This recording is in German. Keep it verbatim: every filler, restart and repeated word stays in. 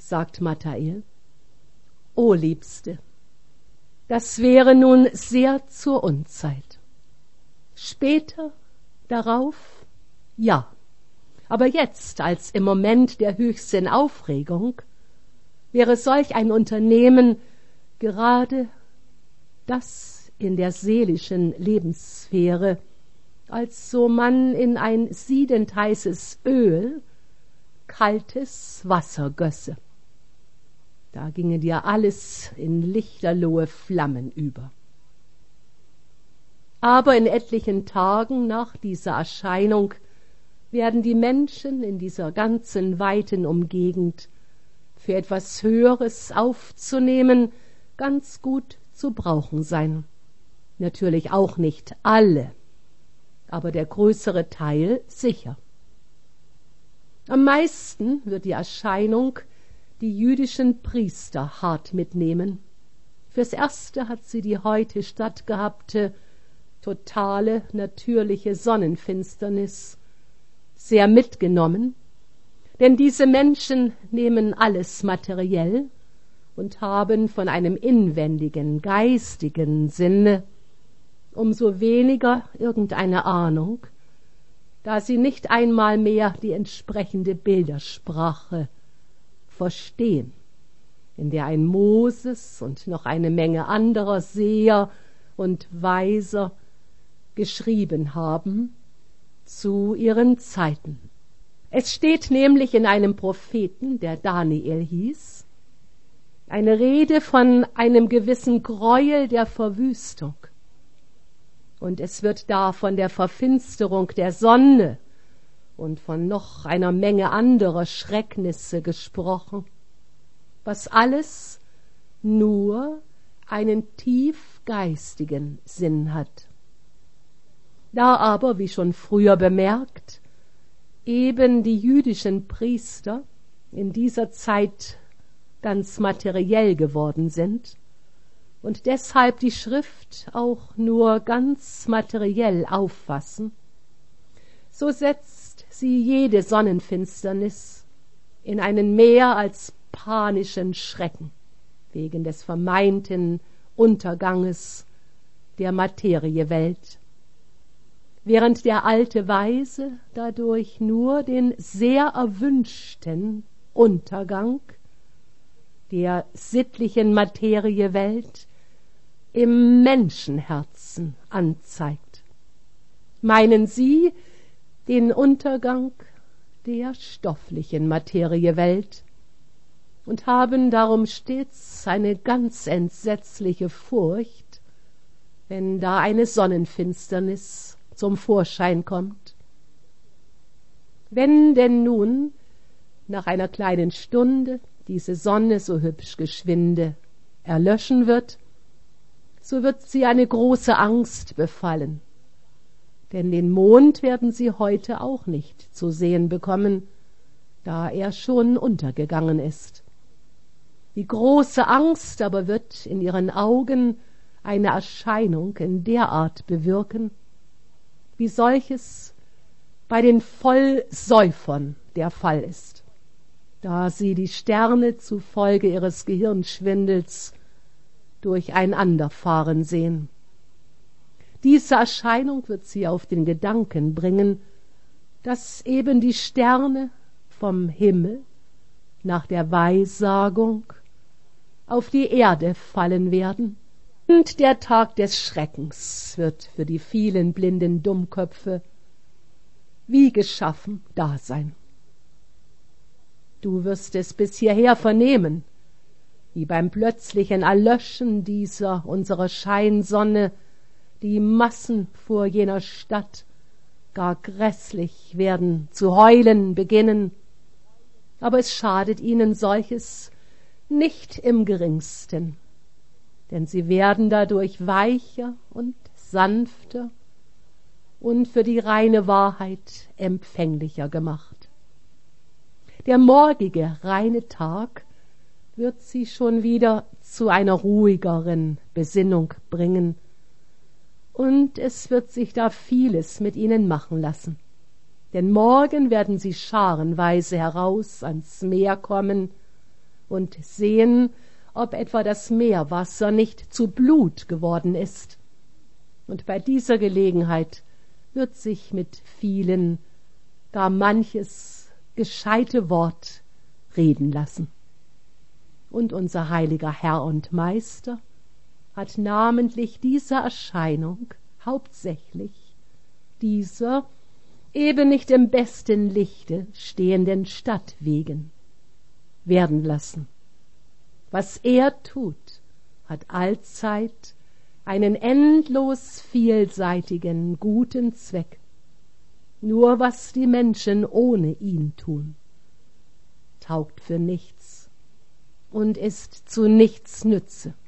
sagt Mathael. O Liebste, das wäre nun sehr zur Unzeit. Später darauf, ja, aber jetzt, als im Moment der höchsten Aufregung, wäre solch ein Unternehmen gerade das in der seelischen Lebenssphäre, als so man in ein siedend heißes Öl kaltes Wasser gösse. Da ginge dir alles in lichterlohe Flammen über. Aber in etlichen Tagen nach dieser Erscheinung werden die Menschen in dieser ganzen weiten Umgegend für etwas Höheres aufzunehmen ganz gut zu brauchen sein. Natürlich auch nicht alle, aber der größere Teil sicher. Am meisten wird die Erscheinung die jüdischen Priester hart mitnehmen. Fürs Erste hat sie die heute stattgehabte totale natürliche Sonnenfinsternis sehr mitgenommen, denn diese Menschen nehmen alles materiell und haben von einem inwendigen, geistigen Sinne umso weniger irgendeine Ahnung, da sie nicht einmal mehr die entsprechende Bildersprache verstehen, in der ein Moses und noch eine Menge anderer Seher und Weiser geschrieben haben zu ihren Zeiten. Es steht nämlich in einem Propheten, der Daniel hieß, eine Rede von einem gewissen Gräuel der Verwüstung. Und es wird da von der Verfinsterung der Sonne und von noch einer Menge anderer Schrecknisse gesprochen, was alles nur einen tief geistigen Sinn hat. Da aber, wie schon früher bemerkt, eben die jüdischen Priester in dieser Zeit ganz materiell geworden sind und deshalb die Schrift auch nur ganz materiell auffassen, so setzt sie jede Sonnenfinsternis in einen mehr als panischen Schrecken wegen des vermeinten Unterganges der Materiewelt, während der alte Weise dadurch nur den sehr erwünschten Untergang der sittlichen Materiewelt im Menschenherzen anzeigt. Meinen Sie den Untergang der stofflichen Materiewelt und haben darum stets eine ganz entsetzliche Furcht, wenn da eine Sonnenfinsternis zum Vorschein kommt. Wenn denn nun nach einer kleinen Stunde diese Sonne so hübsch geschwinde erlöschen wird, so wird sie eine große Angst befallen, denn den Mond werden sie heute auch nicht zu sehen bekommen, da er schon untergegangen ist. Die große Angst aber wird in ihren Augen eine Erscheinung in der Art bewirken, wie solches bei den Vollsäufern der Fall ist, da sie die Sterne zufolge ihres Gehirnschwindels durcheinanderfahren sehen. Diese Erscheinung wird sie auf den Gedanken bringen, dass eben die Sterne vom Himmel nach der Weissagung auf die Erde fallen werden, und der Tag des Schreckens wird für die vielen blinden Dummköpfe wie geschaffen da sein. Du wirst es bis hierher vernehmen, wie beim plötzlichen Erlöschen dieser unserer Scheinsonne die Massen vor jener Stadt gar grässlich werden zu heulen beginnen, aber es schadet ihnen solches nicht im geringsten, denn sie werden dadurch weicher und sanfter und für die reine Wahrheit empfänglicher gemacht. Der morgige reine Tag wird sie schon wieder zu einer ruhigeren Besinnung bringen, und es wird sich da vieles mit ihnen machen lassen. Denn morgen werden sie scharenweise heraus ans Meer kommen und sehen, ob etwa das Meerwasser nicht zu Blut geworden ist. Und bei dieser Gelegenheit wird sich mit vielen gar manches gescheite Wort reden lassen. Und unser heiliger Herr und Meister hat namentlich dieser Erscheinung hauptsächlich dieser eben nicht im besten Lichte stehenden Stadt wegen werden lassen. Was er tut, hat allzeit einen endlos vielseitigen, guten Zweck. Nur was die Menschen ohne ihn tun, taugt für nichts und ist zu nichts Nütze.